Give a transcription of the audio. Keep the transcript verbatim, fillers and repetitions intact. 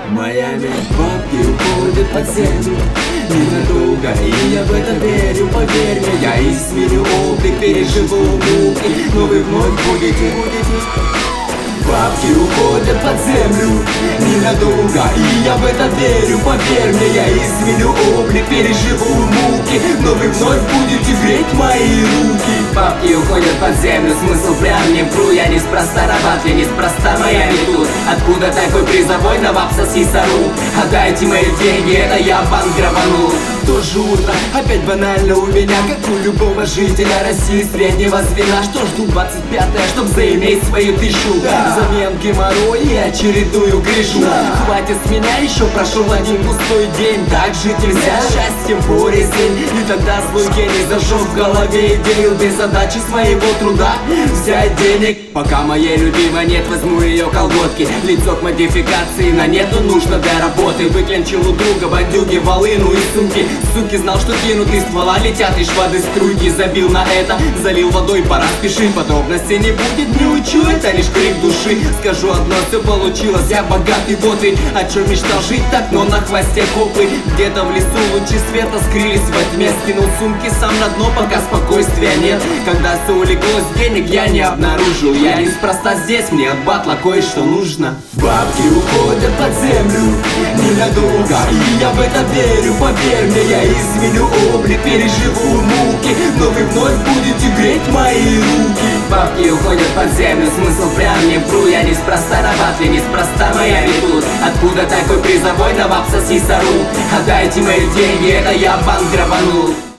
Майами бабки уходят под землю ненадолго, и я в это верю, поверь мне. Я изменю облик, переживу муки, но вы вновь будете, будете. Бабки уходят под землю ненадолго, и я в это верю, поверь мне. Я изменю облик, переживу муки, но вы вновь будете греть мои руки. Бабки уходят под землю, смысл прям не вру. Я неспроста рабатли, неспроста Майами тут. Откуда такой призовой на вап соси сору? Отдайте мои деньги, это я банк грабанул. Тоже утро, опять банально у меня, как у любого жителя России среднего звена. Что жду двадцать пятое, чтоб заиметь свою тысячу, да. Взамен геморрой и очередную грижу, да. Хватит с меня, еще прошел один пустой день. Так жить нельзя, счастьем порознь. И тогда злой гений зажег в голове идею без задачи своего труда взять денег. Пока моей любимой нет, возьму ее колготки. Лицо к модификации на нету нужно для работы. Выклянчил у друга бандюги, волыну и сумки. Суки, знал, что кинут из ствола летят лишь воды струйки. Забил на это, залил водой, пора спешить. Подробностей не будет, не учу, это лишь крик души. Скажу одно, все получилось, я богатый, вот и о чем мечтал жить так, но на хвосте копы. Где-то в лесу лучи света скрылись во тьме. Скинул сумки сам на дно, пока спокойствия нет. Когда все улеглось, денег я не обнаружил. Я неспроста здесь, мне от батла кое-что нужно. Бабки уходят под землю ненадолго, и я в это верю, поверь мне. Я изменю облик, переживу муки, но вы вновь будете греть мои руки. Бабки уходят под землю, смысл прям не вру. Я неспроста рабатли, неспроста Майами тут. Откуда такой призовой на вап соси сору? Отдайте мои деньги, это я банк грабанул.